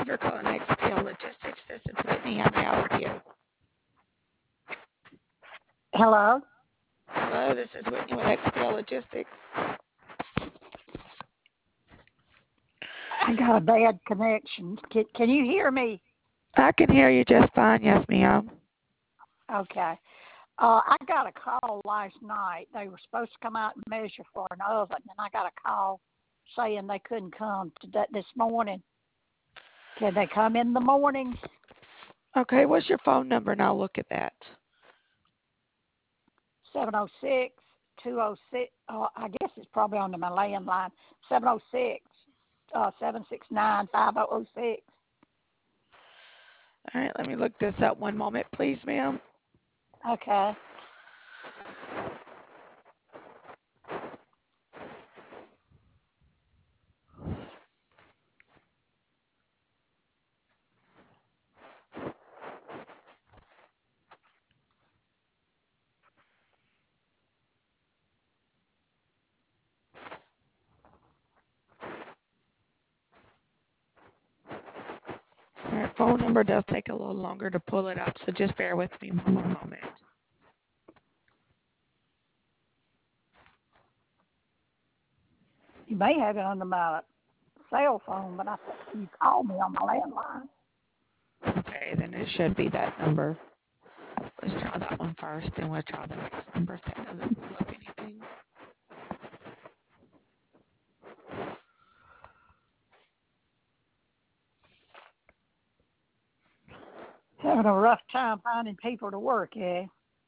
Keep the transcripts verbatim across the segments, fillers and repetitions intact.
you're calling X P L Logistics. This is Whitney. How may I help you? Hello? Hello, this is Whitney with X P L Logistics. I got a bad connection. Can, can you hear me? I can hear you just fine. Yes, ma'am. Okay. Uh, I got a call last night. They were supposed to come out and measure for an oven, and I got a call saying they couldn't come to that this morning. Can they come in the morning? Okay, what's your phone number and I'll look at that. seven oh six, two oh six, uh, I guess it's probably on my landline, seven oh six, uh, seven six nine, five oh oh six. All right, let me look this up one moment, please, ma'am. Okay. All right, phone number does take a little longer to pull it up, so just bear with me one more moment. You may have it under my cell phone, but I think you called me on my landline. Okay, then it should be that number. Let's try that one first, then we'll try the next number if that doesn't pull up anything. Having a rough time finding people to work, eh?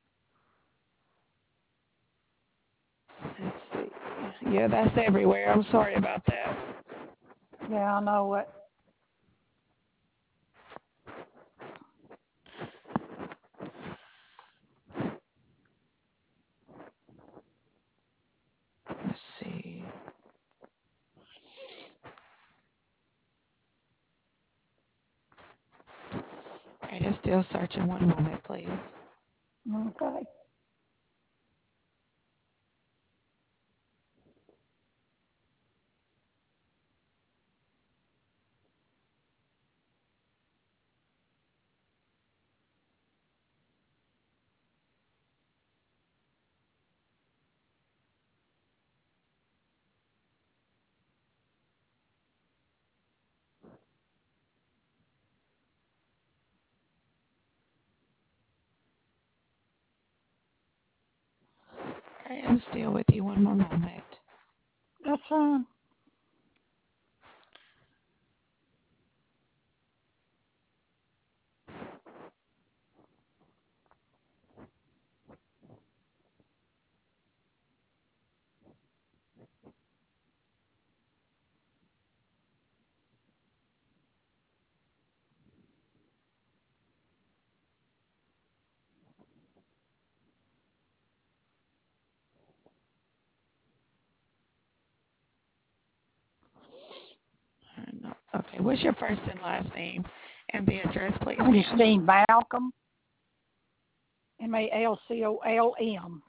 Let's see. Yeah, that's everywhere. I'm sorry about that. Yeah, I know what. Let's see. All right, it's still searching. One moment, please. Okay. All right, I'm still with you. One more moment. That's fine. All right, no. Okay, what's your first and last name and the address, please, ma'am? Ernestine Malcolm, M A L C O L M.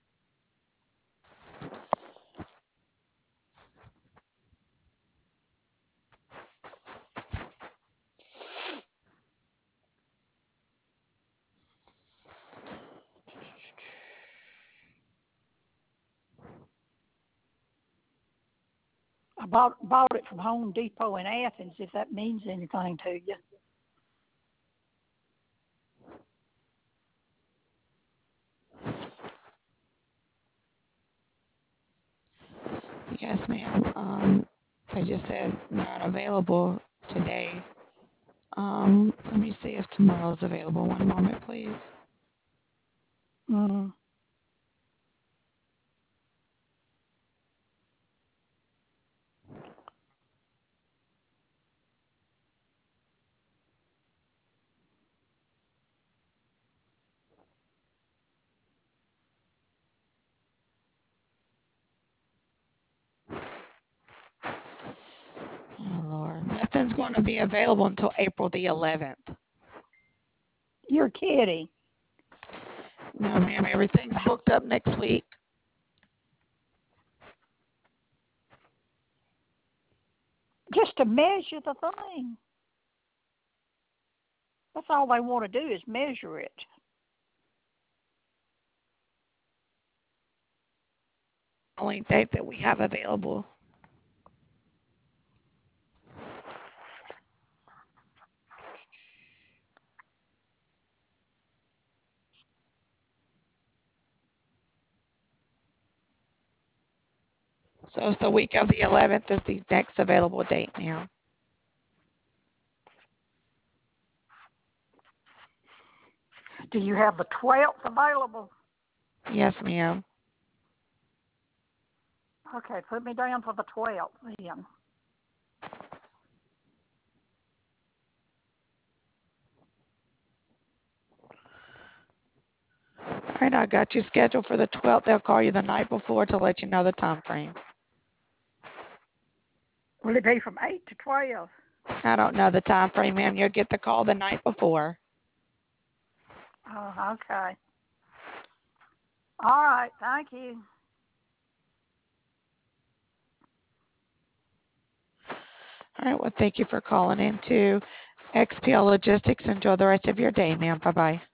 I bought bought it from Home Depot in Athens, if that means anything to you. Yes, ma'am. Um, they just said not available today. Um, let me see if tomorrow's available. One moment, please. Mm-hmm. Oh, Lord. Nothing's going to be available until April the eleventh. You're kidding. No, ma'am. Everything's booked up next week. Just to measure the thing. That's all they want to do is measure it. Only date that we have available. So it's the week of the eleventh is the next available date, ma'am. Do you have the twelfth available? Yes, ma'am. Okay, put me down for the twelfth then. All right, I got you scheduled for the twelfth. They'll call you the night before to let you know the time frame. Will it be from eight to twelve? I don't know the time frame, ma'am. You'll get the call the night before. Oh, okay. All right, thank you. All right, well, thank you for calling in to X P L Logistics. Enjoy the rest of your day, ma'am. Bye-bye.